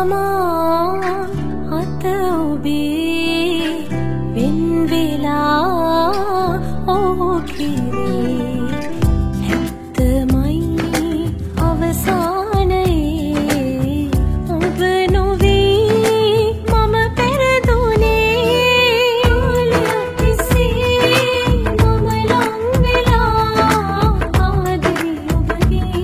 අත ඔබේ වෙන් වෙලා ඔහු කිරේ ඇත්තමයි අවසානයේ ඔබ නොවී මම පෙරදුනේ කිසිේ මම ලං වෙලා ආදරේ ඔබගේ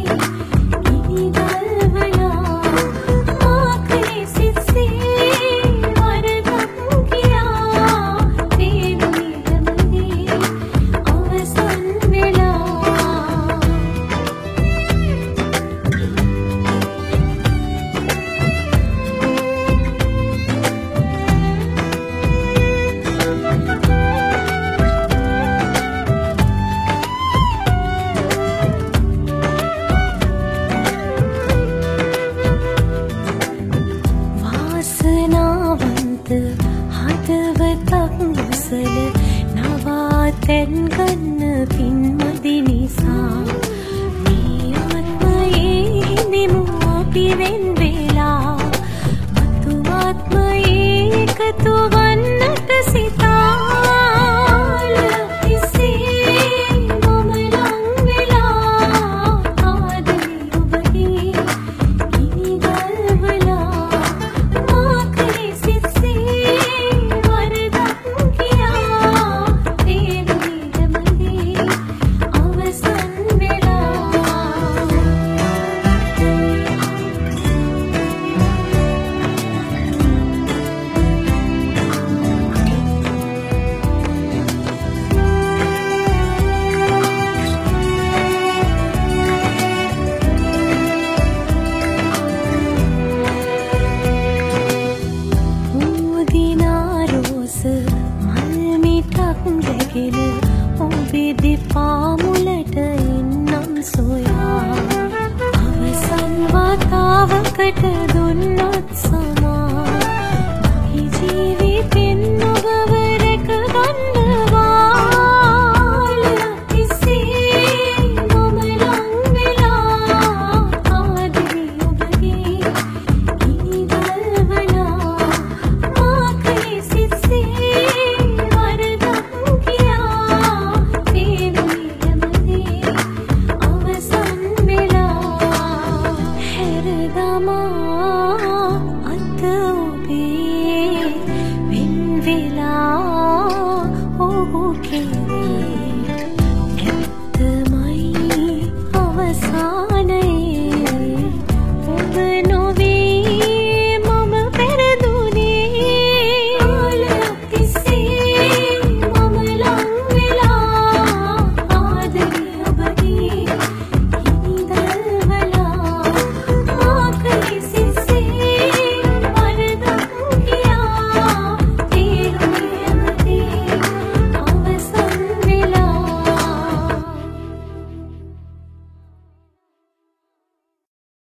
හදවතක් මුසල නවාතැන් ගන්න පින්මදි නිසා මේ ආත්මයේ හිඳිමු අපි වෙන් වෙලා මතු ආත්මයේ එකතු වන්නට සිතා ඔබේ දෙපා මුලට එන්නම් සොයා අවසන් වතාවකට දුන්නත් සමා මගේ ජීවිතෙන් ඔබව රැක ගන්නවා කිසිේ මම ලං වෙලා ආදරේ ඔබගේ ගිනිදල්වලා මාකේ සිත්සේ අත ඔබේ වෙන් වෙලා ඔහු